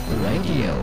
Radio。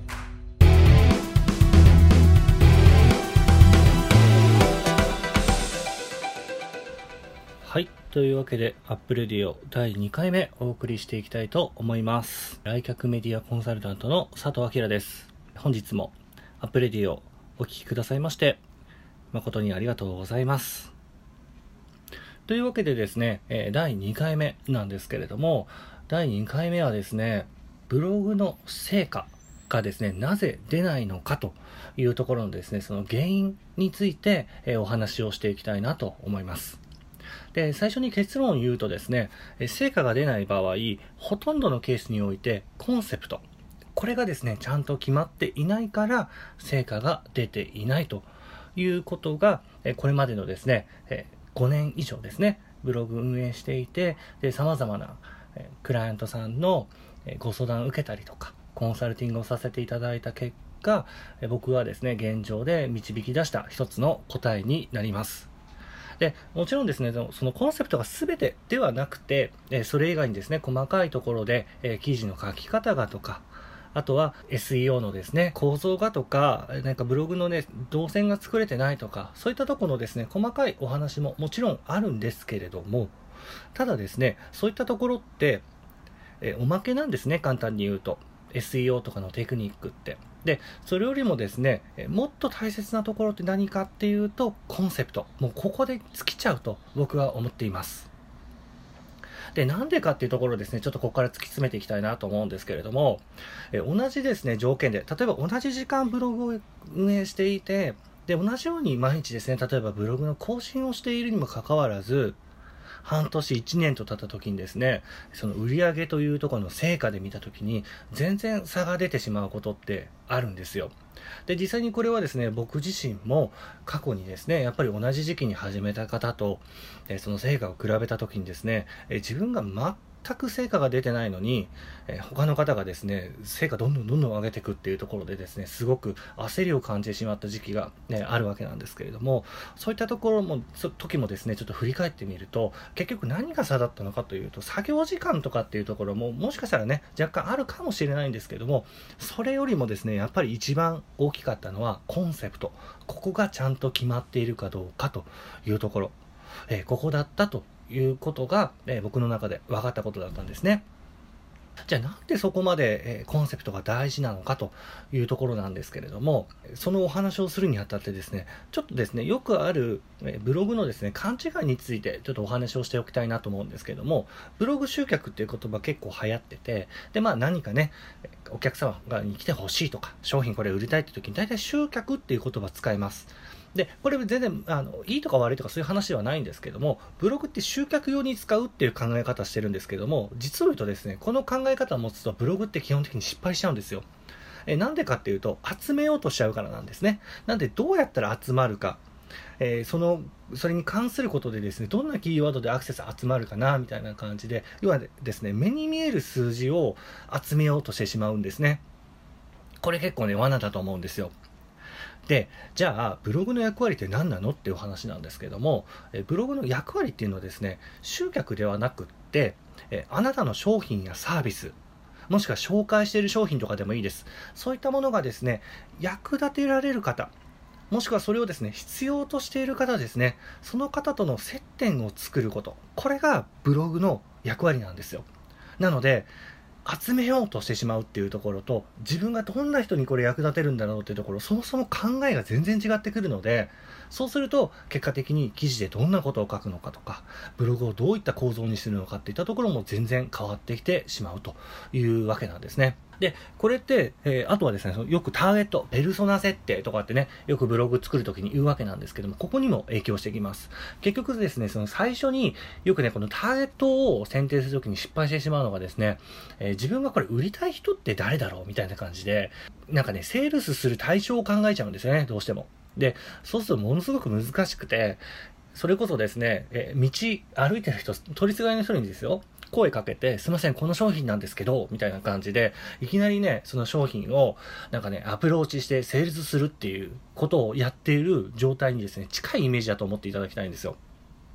はい、というわけでアップレディオ第2回目お送りしていきたいと思います。来客メディアコンサルタントの佐藤明です。本日もアップレディオお聞きくださいまして誠にありがとうございます。というわけでですね、第2回目なんですけれども、第2回目はですね、ブログの成果がですね、なぜ出ないのかというところのですね、その原因について、お話をしていきたいなと思います。で、最初に結論を言うとですね、成果が出ない場合、ほとんどのケースにおいてコンセプト、これがですね、ちゃんと決まっていないから成果が出ていないということが、これまでのですね、5年以上ですね、ブログ運営していて、で、様々なクライアントさんのご相談を受けたりとか、コンサルティングをさせていただいた結果、僕はですね、現状で導き出した一つの答えになります。で、もちろんですね、そのコンセプトが全てではなくて、それ以外にですね、細かいところで、記事の書き方がとか、あとは SEO のですね、構造がとか、なんかブログのね、動線が作れてないとか、そういったところのですね、細かいお話ももちろんあるんですけれども、ただですね、そういったところって、おまけなんですね、簡単に言うと。SEO とかのテクニックって。で、それよりもですね、もっと大切なところって何かっていうと、コンセプト。もうここで尽きちゃうと僕は思っています。で、なんでかっていうところですね、ちょっとここから突き詰めていきたいなと思うんですけれども、同じですね、条件で、例えば同じ時間ブログを運営していて、で、同じように毎日ですね、例えばブログの更新をしているにもかかわらず、半年1年と経った時にですね、その売上というところの成果で見た時に全然差が出てしまうことってあるんですよ。で、実際にこれはですね、僕自身も過去にですね、やっぱり同じ時期に始めた方と、その成果を比べた時にですね、自分が全く成果が出てないのに、他の方がですね、成果どんどん上げていくっていうところでですね、すごく焦りを感じてしまった時期が、あるわけなんですけれども、そういったところも、時もですね、ちょっと振り返ってみると、結局何が差だったのかというと、作業時間とかっていうところも、もしかしたらね、若干あるかもしれないんですけども、それよりもですね、やっぱり一番大きかったのはコンセプト。ここがちゃんと決まっているかどうかというところ。ここだったということが、僕の中で分かったことだったんですね。じゃあなんでそこまで、コンセプトが大事なのかというところなんですけれども、そのお話をするにあたってですね、ちょっとですね、よくある、ブログのですね、勘違いについてちょっとお話をしておきたいなと思うんですけれども、ブログ集客っていう言葉結構流行ってて、で、何かね、お客様に来てほしいとか、商品これ売りたいって時に大体集客っていう言葉使います。で、これ全然、いいとか悪いとかそういう話ではないんですけども、ブログって集客用に使うっていう考え方してるんですけども、実を言うとですね、この考え方を持つとブログって基本的に失敗しちゃうんですよ。なんでかっていうと、集めようとしちゃうからなんですね。なんで、どうやったら集まるか、それに関することでですね、どんなキーワードでアクセス集まるかな、みたいな感じで、要はですね、目に見える数字を集めようとしてしまうんですね。これ結構ね、罠だと思うんですよ。で、じゃあブログの役割って何なのっていう話なんですけども、ブログの役割っていうのはですね、集客ではなくって、あなたの商品やサービス、もしくは紹介している商品とかでもいいです。そういったものがですね、役立てられる方、もしくはそれをですね、必要としている方ですね、その方との接点を作ること、これがブログの役割なんですよ。なので、集めようとしてしまうっていうところと、自分がどんな人にこれ役立てるんだろうっていうところ、そもそも考えが全然違ってくるので、そうすると結果的に記事でどんなことを書くのかとか、ブログをどういった構造にするのかっていったところも全然変わってきてしまうというわけなんですね。で、これって、あとはですね、よくターゲット、ペルソナ設定とかってね、よくブログ作るときに言うわけなんですけども、ここにも影響してきます。結局ですね、その最初によくね、このターゲットを選定するときに失敗してしまうのがですね、自分がこれ売りたい人って誰だろうみたいな感じで、なんかね、セールスする対象を考えちゃうんですよね、どうしても。で、そうするとものすごく難しくて、それこそですね、道歩いてる人、取りすがりの人にですよ、声かけて、すいません、この商品なんですけど、みたいな感じで、いきなりね、その商品を、なんかね、アプローチしてセールスするっていうことをやっている状態にですね、近いイメージだと思っていただきたいんですよ。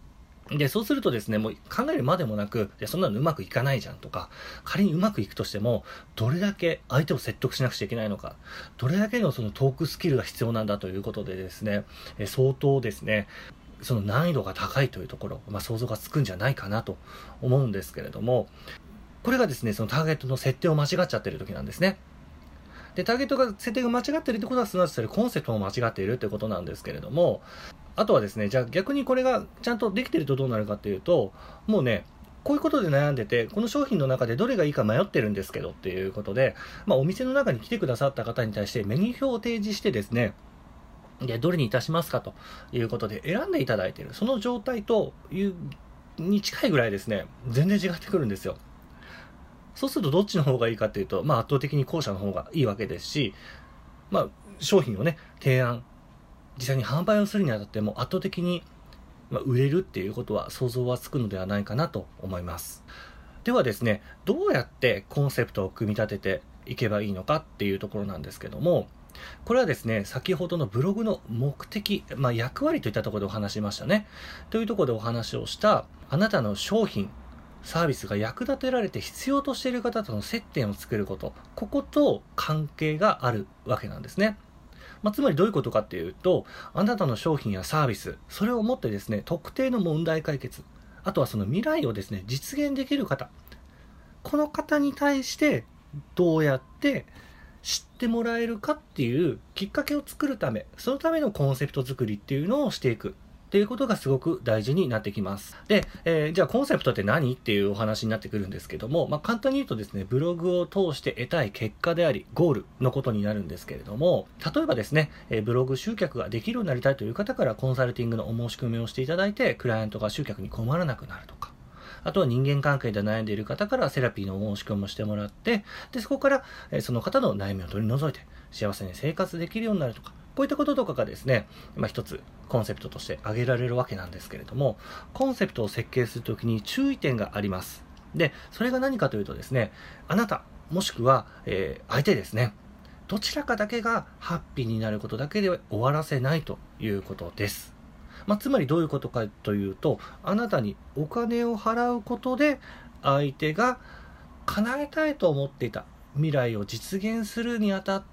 で、そうするとですね、もう考えるまでもなく、そんなのうまくいかないじゃんとか、仮にうまくいくとしても、どれだけ相手を説得しなくちゃいけないのか、どれだけのそのトークスキルが必要なんだということでですね、相当ですね、その難易度が高いというところ、想像がつくんじゃないかなと思うんですけれども、これがですね、そのターゲットの設定を間違っちゃってる時なんですね。で、ターゲットが設定が間違っているってことは、すなわちそれコンセプトも間違っているということなんですけれども、あとはですね、じゃあ逆にこれがちゃんとできているとどうなるかっていうと、もうね、こういうことで悩んでて、この商品の中でどれがいいか迷ってるんですけどっていうことで、お店の中に来てくださった方に対してメニュー表を提示してですね、で、どれにいたしますかということで選んでいただいている、その状態というに近いぐらいですね、全然違ってくるんですよ。そうするとどっちの方がいいかっていうと、圧倒的に後者の方がいいわけですし、商品をね、提案、実際に販売をするにあたっても圧倒的に売れるっていうことは想像はつくのではないかなと思います。ではですね、どうやってコンセプトを組み立てていけばいいのかっていうところなんですけども、これはですね、先ほどのブログの目的、役割といったところでお話しましたね。というところでお話をした、あなたの商品、サービスが役立てられて必要としている方との接点を作ること、ここと関係があるわけなんですね。つまりどういうことかっていうと、あなたの商品やサービス、それをもってですね、特定の問題解決、あとはその未来をですね、実現できる方、この方に対してどうやって知ってもらえるかっていうきっかけを作るため、そのためのコンセプト作りっていうのをしていく。っていうことがすごく大事になってきます。で、じゃあコンセプトって何っていうお話になってくるんですけども、簡単に言うとですね、ブログを通して得たい結果であり、ゴールのことになるんですけれども、例えばですね、ブログ集客ができるようになりたいという方からコンサルティングのお申し込みをしていただいて、クライアントが集客に困らなくなるとか、あとは人間関係で悩んでいる方からセラピーのお申し込みをしてもらって、で、そこからその方の悩みを取り除いて、幸せに生活できるようになるとか、こういったこととかがですね、一つコンセプトとして挙げられるわけなんですけれども、コンセプトを設計するときに注意点があります。で、それが何かというとですね、あなた、もしくは、相手ですね、どちらかだけがハッピーになることだけで終わらせないということです。つまりどういうことかというと、あなたにお金を払うことで、相手が叶えたいと思っていた未来を実現するにあたって、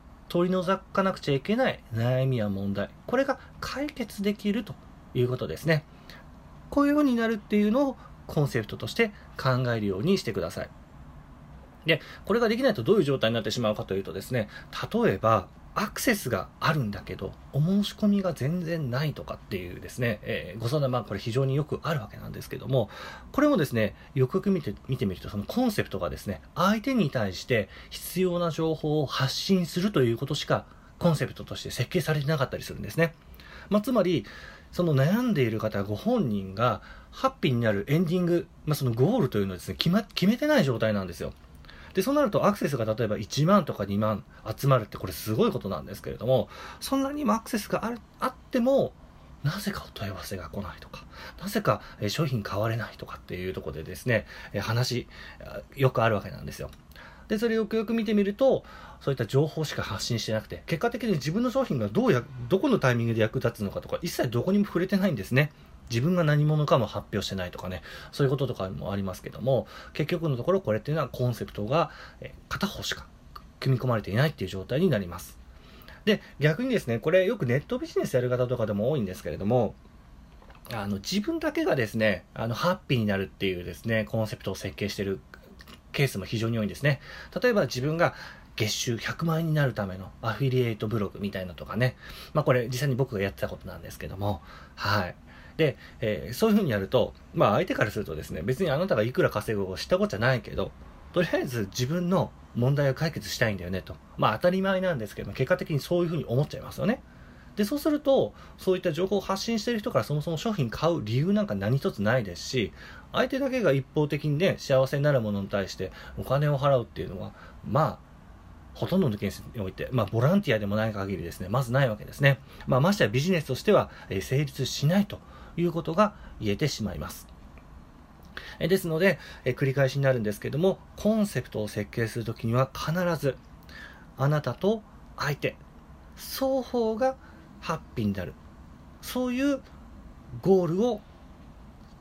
取り除かなくちゃいけない悩みや問題、これが解決できるということですね。こういうようになるっていうのをコンセプトとして考えるようにしてください。で、これができないとどういう状態になってしまうかというとですね、例えばアクセスがあるんだけどお申し込みが全然ないとかっていうですね、ご相談これ非常によくあるわけなんですけども、これもですね、よくよく見てみると、そのコンセプトがですね、相手に対して必要な情報を発信するということしかコンセプトとして設計されてなかったりするんですね。つまりその悩んでいる方ご本人がハッピーになるエンディング、そのゴールというのをですね、決めてない状態なんですよ。で、そうなるとアクセスが例えば1万とか2万集まるってこれすごいことなんですけれども、そんなにもアクセスがあっても、なぜかお問い合わせが来ないとか、なぜか商品買われないとかっていうところでですね、話よくあるわけなんですよ。で、それをよくよく見てみると、そういった情報しか発信してなくて、結果的に自分の商品がどこのタイミングで役立つのかとか、一切どこにも触れてないんですね。自分が何者かも発表してないとかね、そういうこととかもありますけども、結局のところこれっていうのはコンセプトが片方しか組み込まれていないっていう状態になります。で、逆にですね、これよくネットビジネスやる方とかでも多いんですけれども、自分だけがですね、ハッピーになるっていうですね、コンセプトを設計しているケースも非常に多いんですね。例えば自分が月収100万円になるためのアフィリエイトブログみたいなとかね、これ実際に僕がやってたことなんですけども、はい。で、そういう風にやると、相手からするとですね、別にあなたがいくら稼ぐか知ったことじゃないけど、とりあえず自分の問題を解決したいんだよねと。当たり前なんですけども、結果的にそういう風に思っちゃいますよね。で、そうすると、そういった情報を発信している人からそもそも商品買う理由なんか何一つないですし、相手だけが一方的にね、幸せになるものに対してお金を払うっていうのは、ほとんどのケースにおいて、ボランティアでもない限りですね、まずないわけですね。ましてやビジネスとしては、成立しないということが言えてしまいます。ですので、繰り返しになるんですけども、コンセプトを設計するときには必ず、あなたと相手、双方がハッピーになる。そういうゴールを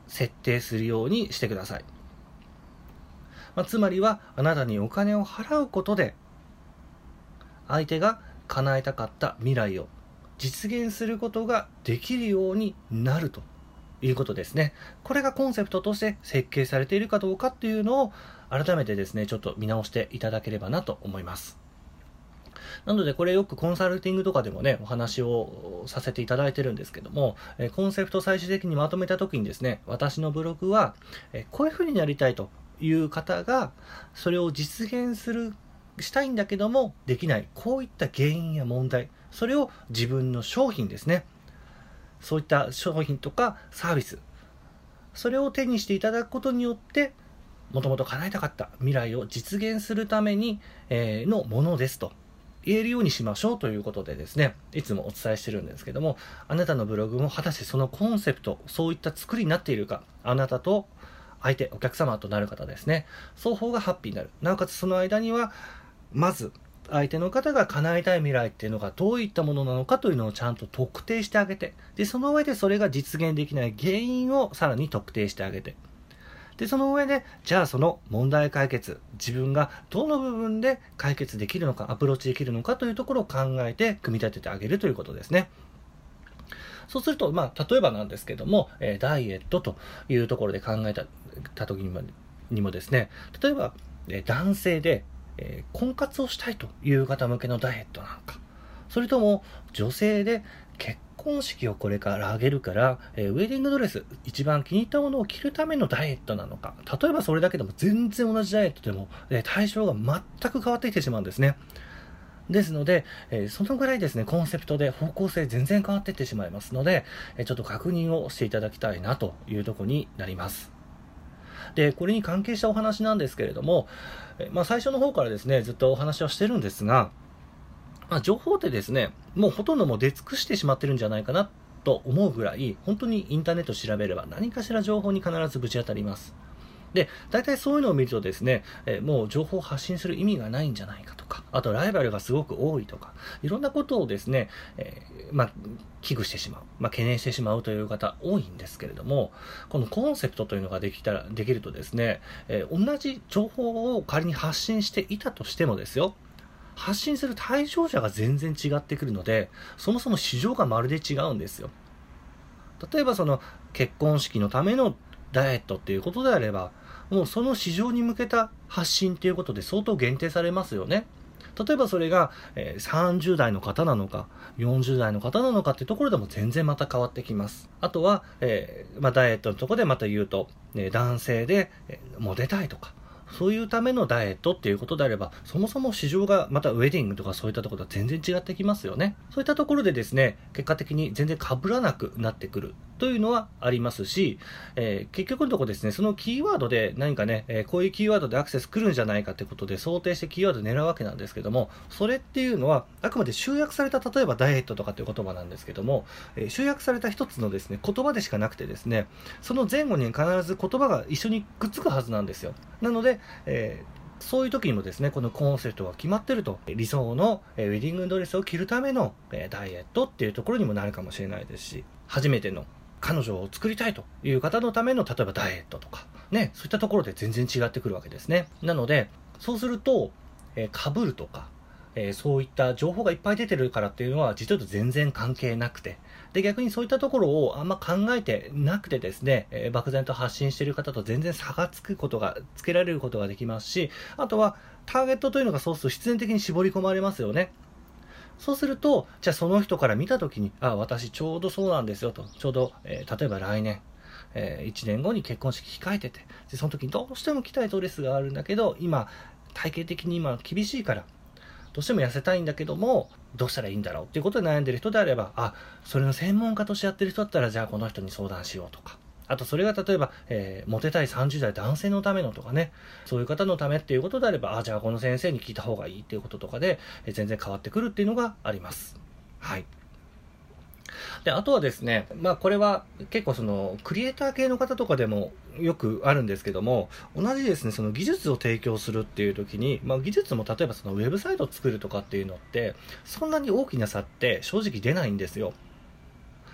設定するようにしてください。つまりは、あなたにお金を払うことで、相手が叶えたかった未来を実現することができるようになるということですね。これがコンセプトとして設計されているかどうかっていうのを改めてですね、ちょっと見直していただければなと思います。なのでこれよくコンサルティングとかでもね、お話をさせていただいてるんですけども、コンセプトを最終的にまとめた時にですね、私のブログは、こういうふうになりたいという方が、それを実現したいんだけどもできない、こういった原因や問題、それを自分の商品ですね、そういった商品とかサービス、それを手にしていただくことによってもともと叶えたかった未来を実現するためにのものですと言えるようにしましょうということでですね、いつもお伝えしてるんですけども、あなたのブログも果たしてそのコンセプト、そういった作りになっているか、あなたと相手、お客様となる方ですね、双方がハッピーになる。なおかつその間にはまず相手の方が叶えたい未来っていうのがどういったものなのかというのをちゃんと特定してあげて、でその上でそれが実現できない原因をさらに特定してあげて、でその上でじゃあその問題解決、自分がどの部分で解決できるのか、アプローチできるのかというところを考えて組み立ててあげるということですね。そうすると、例えばなんですけども、ダイエットというところで考えた時にもですね、例えば、男性で婚活をしたいという方向けのダイエットなのか、それとも女性で結婚式をこれから挙げるから、ウェディングドレス、一番気に入ったものを着るためのダイエットなのか、例えばそれだけでも全然同じダイエットでも、対象が全く変わってきてしまうんですね。ですので、そのぐらいですね、コンセプトで方向性全然変わっていってしまいますので、ちょっと確認をしていただきたいなというところになります。で、これに関係したお話なんですけれども、最初の方からですね、ずっとお話はしてるんですが、情報ってですね、もうほとんどもう出尽くしてしまってるんじゃないかなと思うぐらい、本当にインターネットを調べれば何かしら情報に必ずぶち当たります。で、大体そういうのを見るとですね、もう情報を発信する意味がないんじゃないかとか、あとライバルがすごく多いとか、いろんなことをですね、危惧してしまう、懸念してしまうという方多いんですけれども、このコンセプトというのができるとですね、同じ情報を仮に発信していたとしてもですよ、発信する対象者が全然違ってくるので、そもそも市場がまるで違うんですよ。例えばその結婚式のためのダイエットっていうことであれば、もうその市場に向けた発信っていうことで相当限定されますよね。例えばそれが、30代の方なのか40代の方なのかっていうところでも全然また変わってきます。あとは、ダイエットのところでまた言うと、男性で、モテたいとか、そういうためのダイエットっていうことであれば、そもそも市場がまたウェディングとかそういったところとは全然違ってきますよね。そういったところでですね、結果的に全然被らなくなってくるというのはありますし、結局のところですね、そのキーワードで何かね、こういうキーワードでアクセス来るんじゃないかってことで想定してキーワードを狙うわけなんですけども、それっていうのはあくまで集約された、例えばダイエットとかっていう言葉なんですけども、集約された一つのですね、言葉でしかなくてですね、その前後に必ず言葉が一緒にくっつくはずなんですよ。なので、そういう時にもですね、このコンセプトが決まってると、理想のウェディングドレスを着るためのダイエットっていうところにもなるかもしれないですし、初めての彼女を作りたいという方のための例えばダイエットとかね、そういったところで全然違ってくるわけですね。なのでそうすると被るとか、そういった情報がいっぱい出てるからっていうのは実は全然関係なくて、で逆にそういったところをあんま考えてなくてですね、漠然と発信している方と全然差がつけられることができますし、あとはターゲットというのがそうすると必然的に絞り込まれますよね。そうすると、じゃあその人から見たときに、私ちょうどそうなんですよと、ちょうど、例えば来年、1年後に結婚式控えてて、でその時にどうしても着たいドレスがあるんだけど、今、体型的に今厳しいから、どうしても痩せたいんだけども、どうしたらいいんだろうっていうことで悩んでる人であれば、それの専門家としてやってる人だったら、じゃあこの人に相談しようとか。あとそれが例えば、モテたい30代男性のためのとかね、そういう方のためっていうことであれば、じゃあこの先生に聞いた方がいいっていうこととかで、全然変わってくるっていうのがあります。はい。で、あとはですね、これは結構そのクリエイター系の方とかでもよくあるんですけども、同じですね、その技術を提供するっていう時に、技術も例えばそのウェブサイトを作るとかっていうのって、そんなに大きな差って正直出ないんですよ。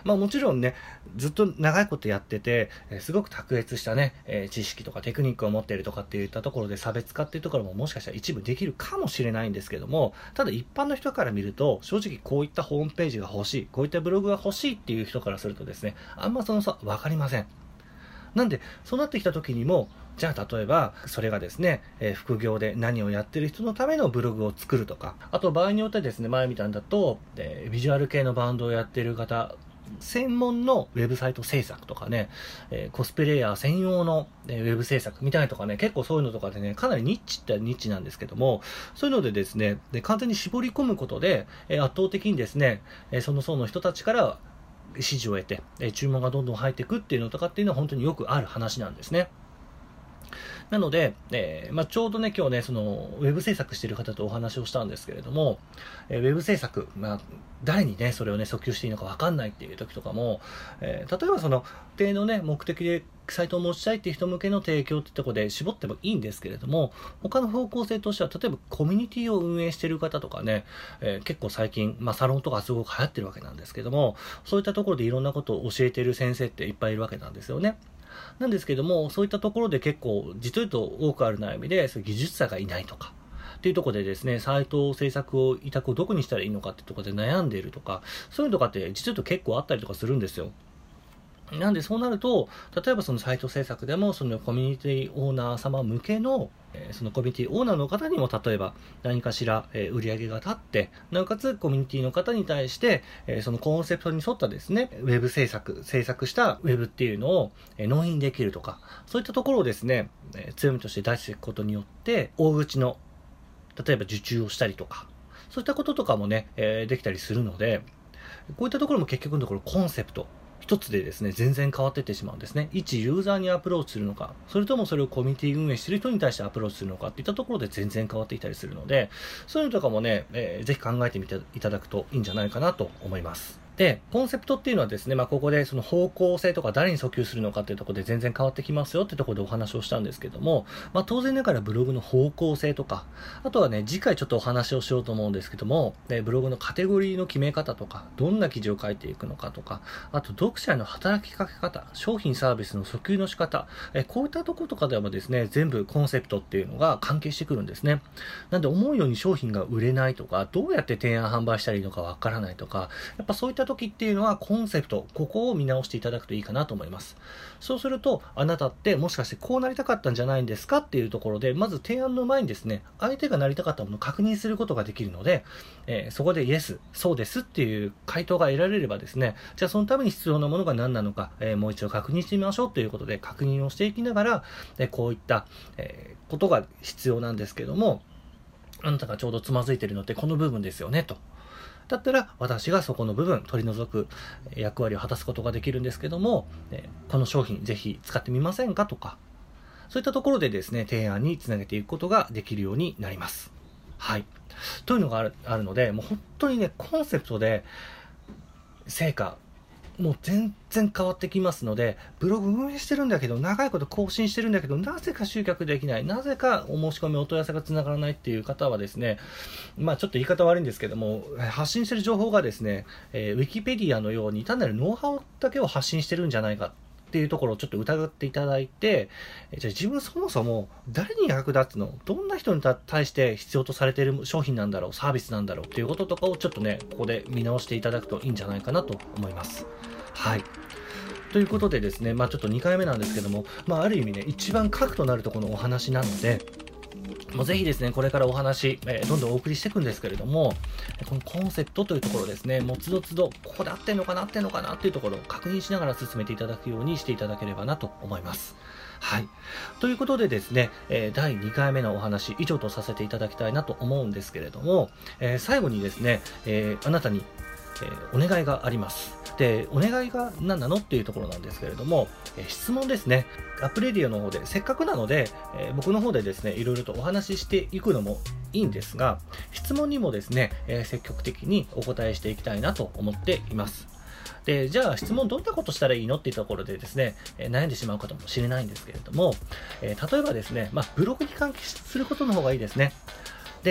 もちろんね、ずっと長いことやってて、すごく卓越したね、知識とかテクニックを持っているとかっていったところで差別化っていうところももしかしたら一部できるかもしれないんですけども、ただ一般の人から見ると、正直こういったホームページが欲しい、こういったブログが欲しいっていう人からするとですね、あんまその差分かりません。なんで、そうなってきた時にも、じゃあ例えば、それがですね、副業で何をやってる人のためのブログを作るとか、あと場合によってですね、前みたいだと、ビジュアル系のバンドをやってる方、専門のウェブサイト制作とかね、コスプレイヤー専用のウェブ制作みたいなとかね、結構そういうのとかでね、かなりニッチってニッチなんですけども、そういうのでですね、完全に絞り込むことで、圧倒的にですね、その層の人たちから支持を得て、注文がどんどん入っていくっていうのとかっていうのは本当によくある話なんですね。なので、ちょうどね、今日ね、その、ウェブ制作している方とお話をしたんですけれども、ウェブ制作、誰にね、それをね、訴求していいのか分かんないっていう時とかも、例えばその、定のね、目的でサイトを持ちたいっていう人向けの提供ってところで絞ってもいいんですけれども、他の方向性としては、例えばコミュニティを運営している方とかね、結構最近、サロンとかすごく流行ってるわけなんですけども、そういったところでいろんなことを教えている先生っていっぱいいるわけなんですよね。なんですけども、そういったところで結構、実を言うと多くある悩みで、そういう技術者がいないとか、っていうところでですね、サイト制作を委託をどこにしたらいいのかっていうところで悩んでいるとか、そういうのとかって実を言うと結構あったりとかするんですよ。なんでそうなると、例えばそのサイト制作でも、そのコミュニティオーナー様向けの、そのコミュニティオーナーの方にも例えば何かしら売り上げが立って、なおかつコミュニティの方に対して、そのコンセプトに沿ったですね、ウェブ制作したウェブっていうのを納品できるとか、そういったところをですね、強みとして出していくことによって、大口の、例えば受注をしたりとか、そういったこととかもね、できたりするので、こういったところも結局のところコンセプト、一つでですね、全然変わっていってしまうんですね。一ユーザーにアプローチするのか、それともそれをコミュニティ運営している人に対してアプローチするのかっていったところで全然変わっていたりするので、そういうのとかもね、ぜひ考えてみていただくといいんじゃないかなと思います。で、コンセプトっていうのはですね、ここでその方向性とか誰に訴求するのかっていうところで全然変わってきますよっていうところでお話をしたんですけども、当然ながらブログの方向性とか、あとはね、次回ちょっとお話をしようと思うんですけども、ブログのカテゴリーの決め方とか、どんな記事を書いていくのかとか、あと読者への働きかけ方、商品サービスの訴求の仕方、こういったところとかでもですね、全部コンセプトっていうのが関係してくるんですね。なんで思うように商品が売れないとか、どうやって提案販売したらいいのかわからないとか、やっぱそういった時っていうのはコンセプト、ここを見直していただくといいかなと思います。そうすると、あなたってもしかしてこうなりたかったんじゃないんですかっていうところで、まず提案の前にですね、相手がなりたかったものを確認することができるので、そこでイエス、そうですっていう回答が得られればですね、じゃあそのために必要なものが何なのか、もう一度確認してみましょうということで確認をしていきながら、こういった、ことが必要なんですけども、あなたがちょうどつまずいているのってこの部分ですよねと。だったら私がそこの部分取り除く役割を果たすことができるんですけども、この商品ぜひ使ってみませんかとか、そういったところでですね、提案につなげていくことができるようになります。はい。というのがあるので、もう本当にね、コンセプトで成果、もう全然変わってきますので、ブログ運営してるんだけど、長いこと更新してるんだけど、なぜか集客できない、なぜかお申し込み、お問い合わせがつながらないっていう方はですね、ちょっと言い方悪いんですけども、発信してる情報がですね、ウィキペディアのように単なるノウハウだけを発信してるんじゃないかっていうところをちょっと疑っていただいて、じゃあ自分そもそも誰に役立つの？どんな人に対して必要とされている商品なんだろう、サービスなんだろうっていうこととかをちょっとね、ここで見直していただくといいんじゃないかなと思います。はい。ということでですね、ちょっと2回目なんですけども、ある意味ね、一番核となるところのお話なので、ぜひですね、これからお話、どんどんお送りしていくんですけれども、このコンセプトというところですね、もうつどつど、ここで合ってんのかな、合ってんのかなっていうところを確認しながら進めていただくようにしていただければなと思います。はい。ということでですね、第2回目のお話、以上とさせていただきたいなと思うんですけれども、最後にですね、あなたに、お願いがあります。で、お願いが何なのっていうところなんですけれども、質問ですね。アップレディオの方で、せっかくなので、僕の方でですね、いろいろとお話ししていくのもいいんですが、質問にもですね、積極的にお答えしていきたいなと思っています。で、じゃあ質問どんなことしたらいいのっていうところでですね、悩んでしまうかもしれないんですけれども、例えばですね、ブログに関係することの方がいいですね。で、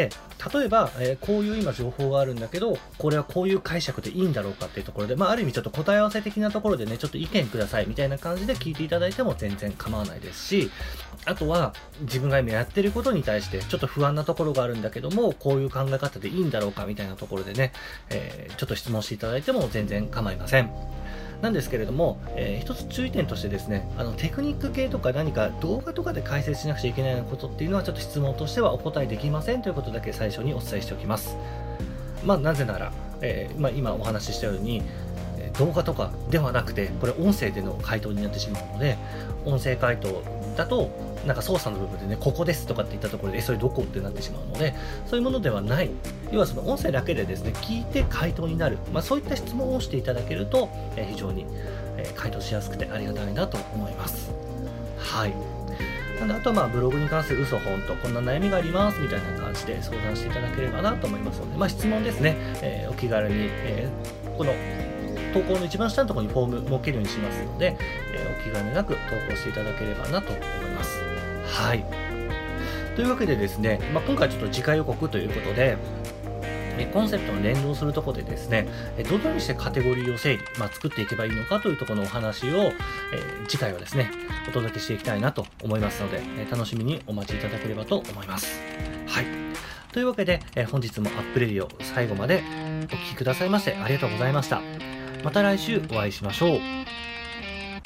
例えば、こういう今情報があるんだけど、これはこういう解釈でいいんだろうかっていうところで、ある意味ちょっと答え合わせ的なところでね、ちょっと意見くださいみたいな感じで聞いていただいても全然構わないですし、あとは自分が今やってることに対してちょっと不安なところがあるんだけども、こういう考え方でいいんだろうかみたいなところでね、ちょっと質問していただいても全然構いません。なんですけれども、一つ注意点としてですね、テクニック系とか何か動画とかで解説しなくちゃいけないようなことっていうのはちょっと質問としてはお答えできませんということだけ最初にお伝えしておきます。なぜなら、今お話ししたように、動画とかではなくて、これ音声での回答になってしまうので、音声回答だと、なんか操作の部分でね、ここですとかって言ったところで、それどこってなってしまうので、そういうものではない。要はその音声だけでですね、聞いて回答になる。そういった質問をしていただけると、非常に、回答しやすくてありがたいなと思います。はい。なので、あとはブログに関する嘘本とこんな悩みがありますみたいな感じで相談していただければなと思いますので、質問ですね、お気軽に、この投稿の一番下のところにフォーム設けるようにしますので、お気兼ねなく投稿していただければなと思います。はい。というわけでですね、今回ちょっと次回予告ということで、コンセプトに連動するところでですね、どのようにしてカテゴリーを整理、作っていけばいいのかというところのお話を、次回はですね、お届けしていきたいなと思いますので、楽しみにお待ちいただければと思います。はい。というわけで、本日もアップレディオ最後までお聞きくださいましてありがとうございました。また来週お会いしましょう。